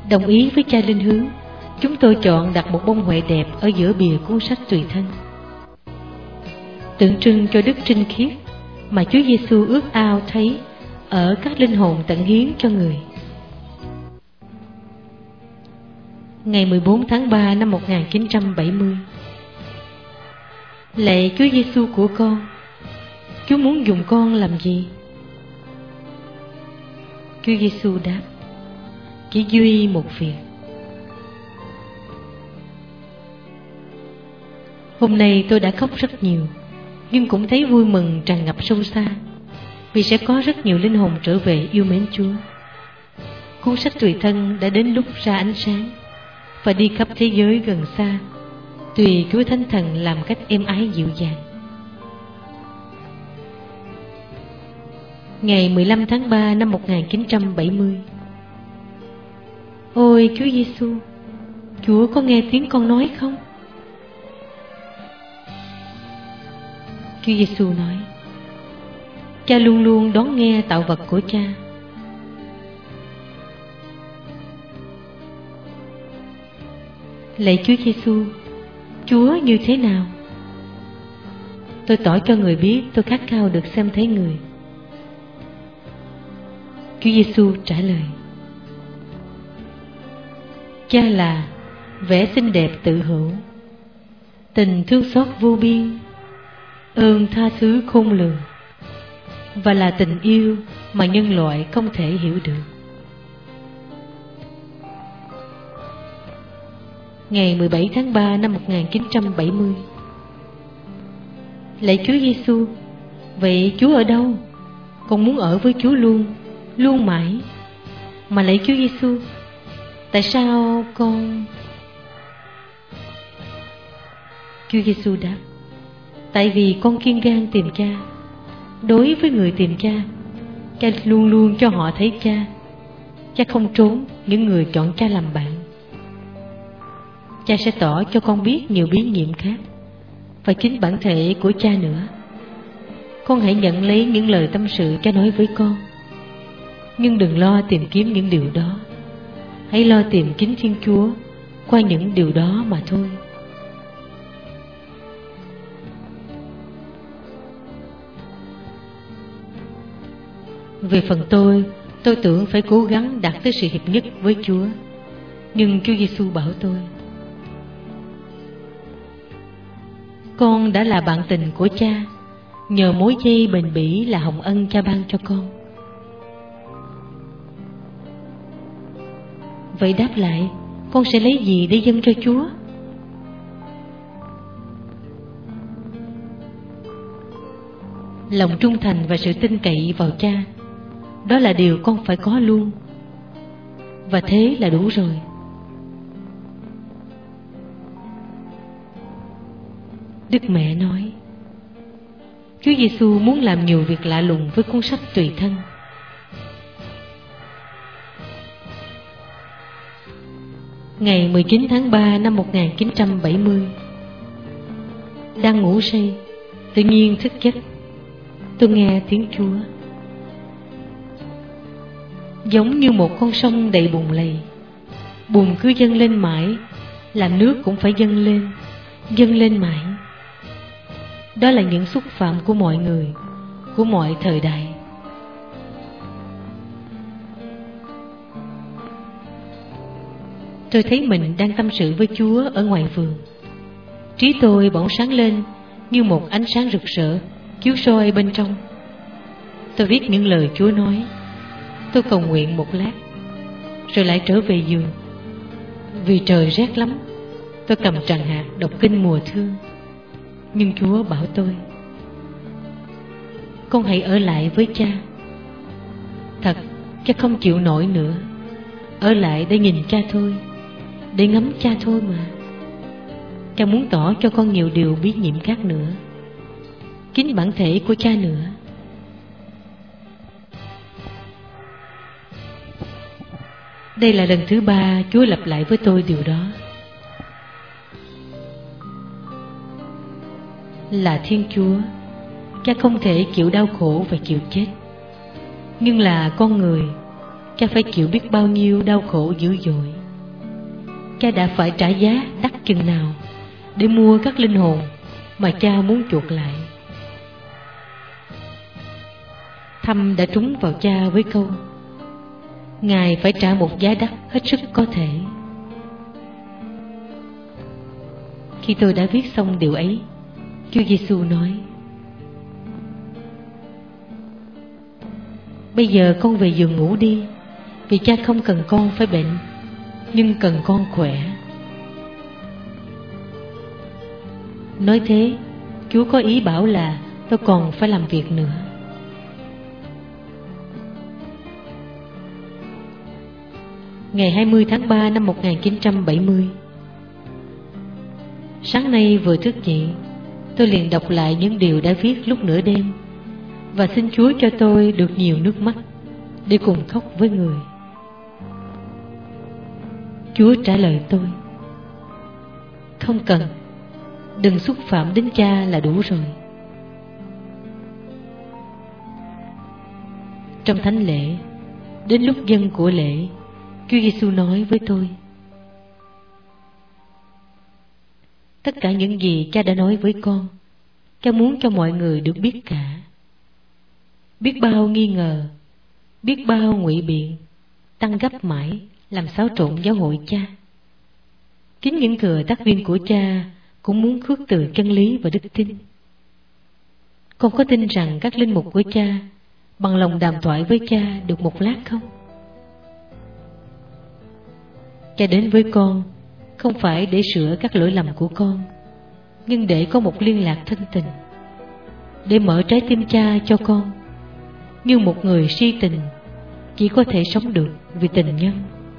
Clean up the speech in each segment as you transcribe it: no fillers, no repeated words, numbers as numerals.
Đồng ý với cha Linh Hướng, chúng tôi chọn đặt một bông huệ đẹp ở giữa bìa cuốn sách tùy thân, tượng trưng cho đức trinh khiết mà Chúa Giêsu ước ao thấy ở các linh hồn tận hiến cho người. Ngày 14 tháng 3 năm 1970. Lạy Chúa Giêsu của con, Chúa muốn dùng con làm gì? Chúa Giêsu đáp: chỉ duy một việc. Hôm nay tôi đã khóc rất nhiều, nhưng cũng thấy vui mừng tràn ngập sâu xa, vì sẽ có rất nhiều linh hồn trở về yêu mến Chúa. Cuốn sách tùy thân đã đến lúc ra ánh sáng và đi khắp thế giới gần xa, tùy Chúa Thánh Thần làm cách êm ái dịu dàng. Ngày 15 tháng 3 năm 1970. Ôi Chúa Giêsu, Chúa có nghe tiếng con nói không? Chúa Giêsu nói: Cha luôn luôn đón nghe tạo vật của Cha. Lạy Chúa Giêsu, Chúa như thế nào? Tôi tỏ cho người biết tôi khát khao được xem thấy người. Chúa Giêsu trả lời: Cha là vẻ xinh đẹp tự hữu, tình thương xót vô biên, ơn tha thứ khôn lường, và là tình yêu mà nhân loại không thể hiểu được. Ngày 17 tháng 3 năm 1970. Lạy Chúa Giêsu, vậy Chúa ở đâu? Con muốn ở với Chúa luôn, luôn mãi. Mà lạy Chúa Giêsu, tại sao con... Chúa Giêsu đáp: tại vì con kiên gan tìm Cha. Đối với người tìm Cha, Cha luôn luôn cho họ thấy Cha. Cha không trốn những người chọn Cha làm bạn. Cha sẽ tỏ cho con biết nhiều bí nhiệm khác, và chính bản thể của Cha nữa. Con hãy nhận lấy những lời tâm sự Cha nói với con, nhưng đừng lo tìm kiếm những điều đó. Hãy lo tìm chính Thiên Chúa qua những điều đó mà thôi. Về phần tôi tưởng phải cố gắng đạt tới sự hiệp nhất với Chúa. Nhưng Chúa Giêsu bảo tôi: con đã là bạn tình của Cha nhờ mối dây bền bỉ là hồng ân Cha ban cho con. Vậy đáp lại, con sẽ lấy gì để dâng cho Chúa? Lòng trung thành và sự tin cậy vào Cha, đó là điều con phải có luôn. Và thế là đủ rồi. Đức Mẹ nói: Chúa Giêsu muốn làm nhiều việc lạ lùng với cuốn sách tùy thân. Ngày 19 tháng 3 năm 1970. Đang ngủ say, tự nhiên thức giấc. Tôi nghe tiếng Chúa giống như một con sông đầy bùn lầy. Bùn cứ dâng lên mãi, làm nước cũng phải dâng lên mãi. Đó là những xúc phạm của mọi người, của mọi thời đại. Tôi thấy mình đang tâm sự với Chúa ở ngoài vườn. Trí tôi bỗng sáng lên như một ánh sáng rực rỡ chiếu soi bên trong. Tôi viết những lời Chúa nói. Tôi cầu nguyện một lát, rồi lại trở về giường. Vì trời rét lắm, tôi cầm tràng hạt đọc kinh mùa thương. Nhưng Chúa bảo tôi: con hãy ở lại với Cha. Thật, Cha không chịu nổi nữa. Ở lại để nhìn Cha thôi, để ngắm Cha thôi mà. Cha muốn tỏ cho con nhiều điều bí nhiệm khác nữa, chính bản thể của Cha nữa. Đây là lần thứ 3 Chúa lặp lại với tôi điều đó. Là Thiên Chúa, Cha không thể chịu đau khổ và chịu chết. Nhưng là con người, cha phải chịu biết bao nhiêu đau khổ dữ dội. Cha đã phải trả giá đắt chừng nào để mua các linh hồn mà cha muốn chuộc lại. Thâm đã trúng vào cha với câu: Ngài phải trả một giá đắt hết sức có thể. Khi tôi đã viết xong điều ấy, Chúa Giêsu nói: Bây giờ con về giường ngủ đi, vì cha không cần con phải bệnh, nhưng cần con khỏe. Nói thế, Chúa có ý bảo là tôi còn phải làm việc nữa. Ngày 20 tháng 3 năm 1970, sáng nay vừa thức dậy, tôi liền đọc lại những điều đã viết lúc nửa đêm và xin Chúa cho tôi được nhiều nước mắt để cùng khóc với người. Chúa trả lời tôi: Không cần, đừng xúc phạm đến cha là đủ rồi. Trong thánh lễ, đến lúc dâng của lễ, Chúa Giêsu nói với tôi: Tất cả những gì cha đã nói với con, cha muốn cho mọi người được biết cả. Biết bao nghi ngờ, biết bao ngụy biện tăng gấp mãi làm xáo trộn giáo hội cha. Chính những thừa tác viên của cha cũng muốn khước từ chân lý và đức tin. Con có tin rằng các linh mục của cha bằng lòng đàm thoại với cha được một lát không? Cha đến với con không phải để sửa các lỗi lầm của con, nhưng để có một liên lạc thân tình, để mở trái tim cha cho con, như một người si tình chỉ có thể sống được vì tình nhân.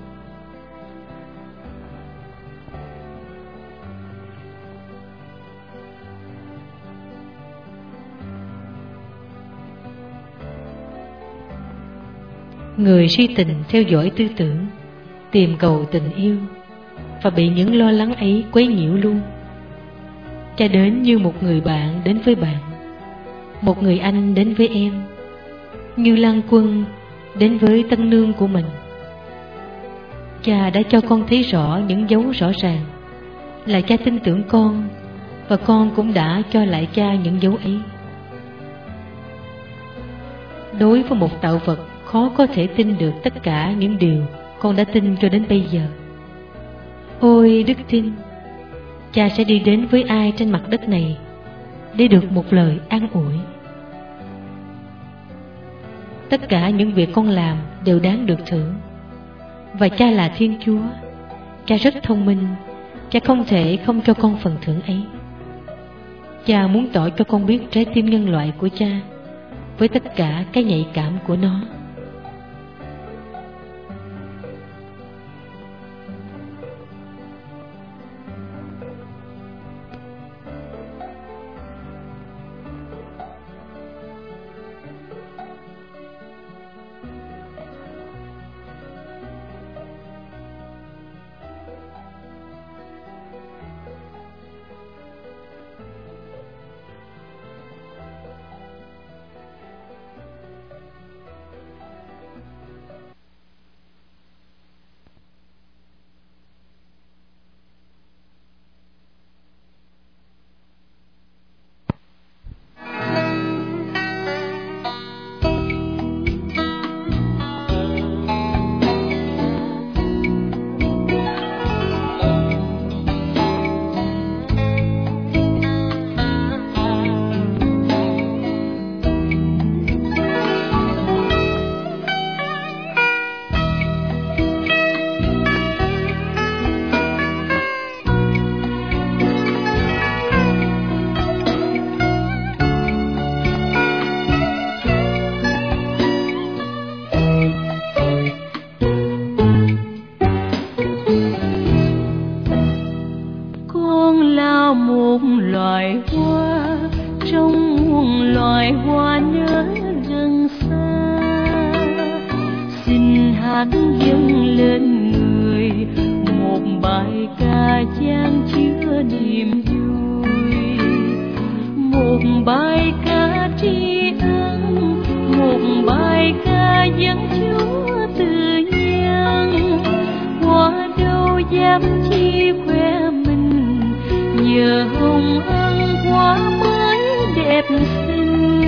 Người si tình theo dõi tư tưởng, tìm cầu tình yêu và bị những lo lắng ấy quấy nhiễu luôn. Cha đến như một người bạn đến với bạn, một người anh đến với em, như lang quân đến với tân nương của mình. Cha đã cho con thấy rõ những dấu rõ ràng là cha tin tưởng con, và con cũng đã cho lại cha những dấu ấy. Đối với một tạo vật khó có thể tin được tất cả những điều con đã tin cho đến bây giờ. Ôi đức tin, cha sẽ đi đến với ai trên mặt đất này để được một lời an ủi. Tất cả những việc con làm đều đáng được thưởng. Và cha là Thiên Chúa, cha rất thông minh, cha không thể không cho con phần thưởng ấy. Cha muốn tỏ cho con biết trái tim nhân loại của cha với tất cả cái nhạy cảm của nó. Một bài ca dân Chúa từ dám chi khoe mình, nhờ hồng ân quá mới đẹp xinh.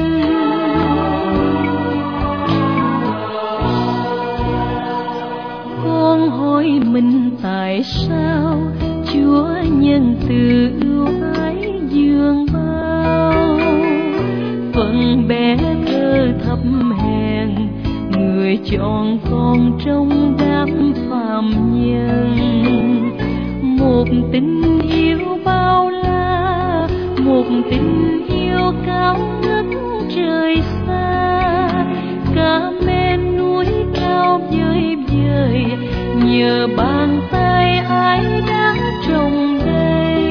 Con hỏi mình tại sao Chúa nhân từ ưu ái dường bao, phận bé thơ thấp hèn người chọn con trong đám phàm nhân. Một tình yêu bao la, một tình yêu cao ngất trời xa, cả men núi cao vời vời, nhờ bàn tay ai đã trồng đây.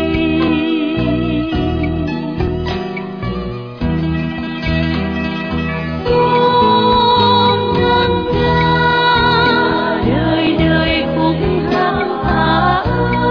Con ngân nga đời đời khúc hát ta,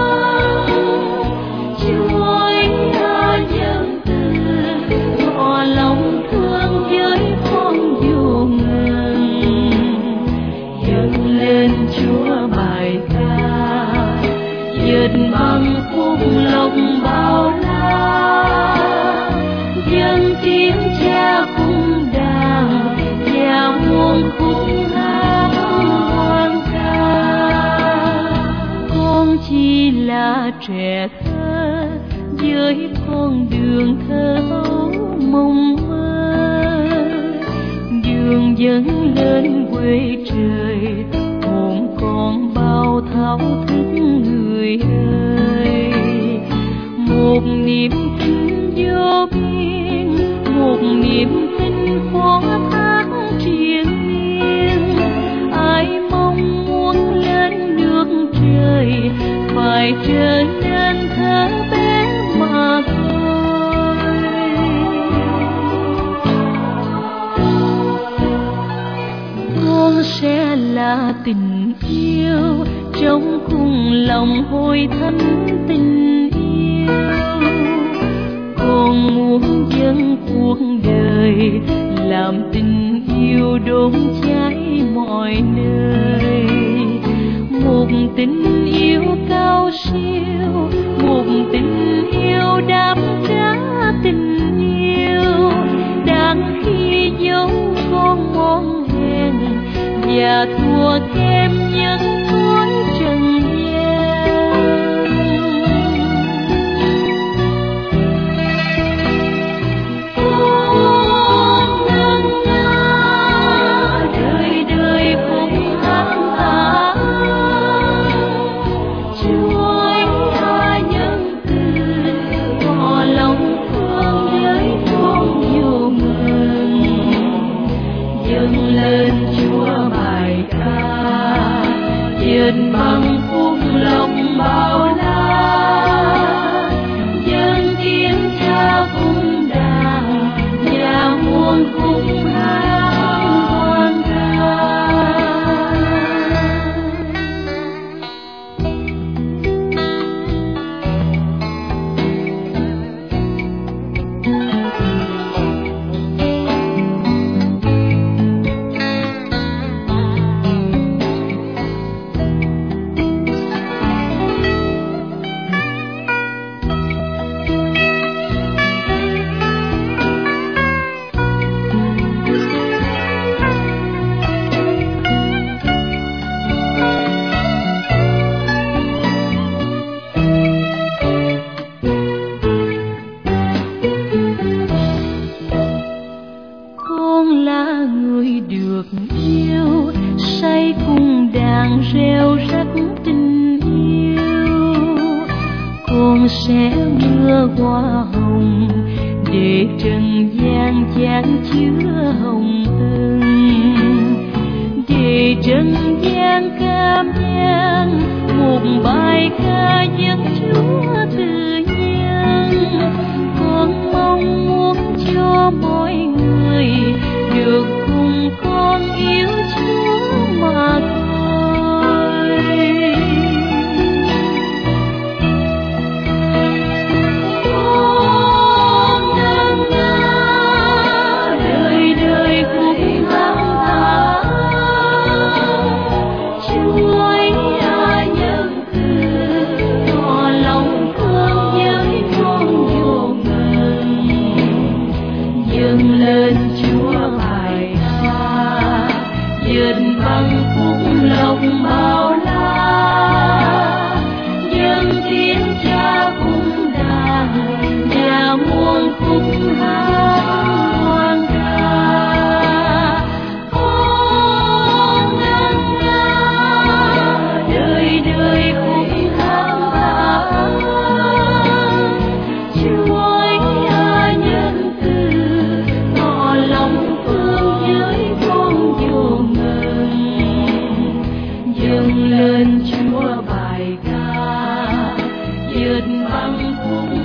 Chúa nhân từ tỏ lòng thương với con vô ngần, dâng lên Chúa bài ca dệt bằng khúc lộc bao la, dâng tiếng cha cung đàn và muôn khúc hát hoan ca. Con chỉ là trẻ thơ với con đường thơ ấu mộng mơ, đường dẫn lên quê trời, hồn con bao thao thức người ơi. Một niềm tin vô biên, một niềm tin khó thác triền miên, ai mong muốn lên nước trời phải trở nên thơ bé mà thôi. Con sẽ là tình yêu trong khung lòng hồi thánh tình yêu, con muốn dâng cuộc đời làm tình yêu đốt cháy mọi nơi. Một tình yêu cao siêu, một tình yêu đáp trả tình yêu, đang khi giấu con mong hèn và thua kém những cõi trần gian. Con ngân nga đời đời khúc hát ta, Chúa nhân từ tỏ lòng thương với con vô ngần, dâng lên Chúa bài ca dệt bằng khúc lộc bao la, dâng tiếng cha cung đàn và muôn khúc hát hoan ca. Con là người được yêu, say cùng đàn reo rắc tình yêu. Con sẽ mưa hoa hồng để trần gian chan chứa hồng ân, để trần gian cảm nhận một bài ca dân Chúa từ nhân. Con mong muốn cho mọi người được cùng con yêu Chúa mà thôi. Con ngân nga đời đời khúc hát ta, Chúa nhân từ bằng khúc lộc bao la, dâng tiếng cha cũng đàn và muôn khúc hát hoang ca. Con ngân nga đời đời khúc hát vang, Chúa nhân từ tỏ lòng thương với con vô ngần, dâng lên Chúa bài ca vượt bằng khúc